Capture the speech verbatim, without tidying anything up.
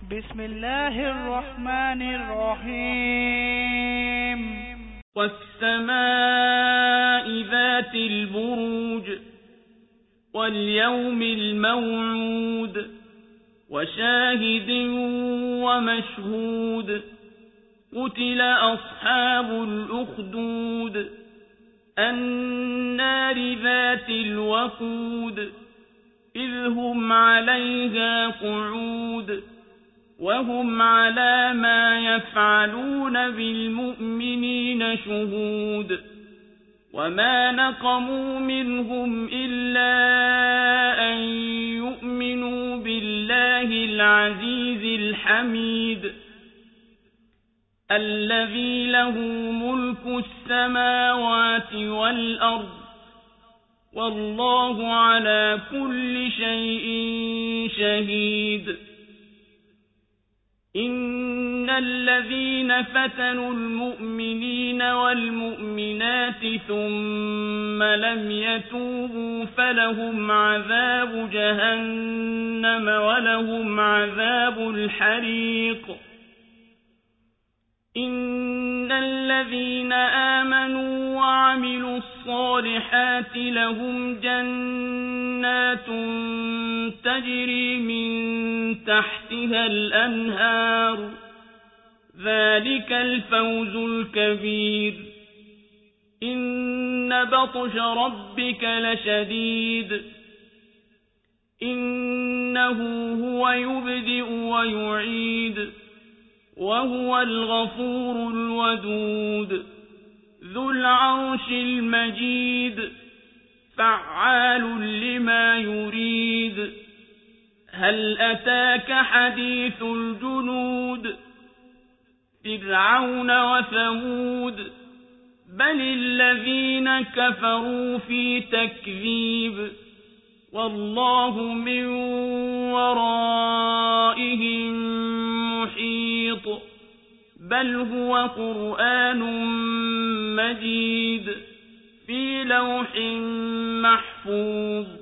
بسم الله الرحمن الرحيم والسماء ذات البروج واليوم الموعود وشاهد ومشهود قتل أصحاب الأخدود النار ذات الوقود إذ هم عليها قعود وهم على ما يفعلون بالمؤمنين شهود وما نقموا منهم إلا أن يؤمنوا بالله العزيز الحميد الذي له ملك السماوات والأرض والله على كل شيء شهيد إن الذين فتنوا المؤمنين والمؤمنات ثم لم يتوبوا فلهم عذاب جهنم ولهم عذاب الحريق إن الذين آمنوا وعملوا الصالحات لهم جنات تجري من تحتها الأنهار ذلك الفوز الكبير إن بطش ربك لشديد إنه هو يبدئ ويعيد وهو الغفور الودود ذو العرش المجيد فعال لما يريد هل أتاك حديث الجنود فرعون وثمود بل الذين كفروا في تكذيب والله من ورائهم محيط بل هو قرآن مجيد في لوح محفوظ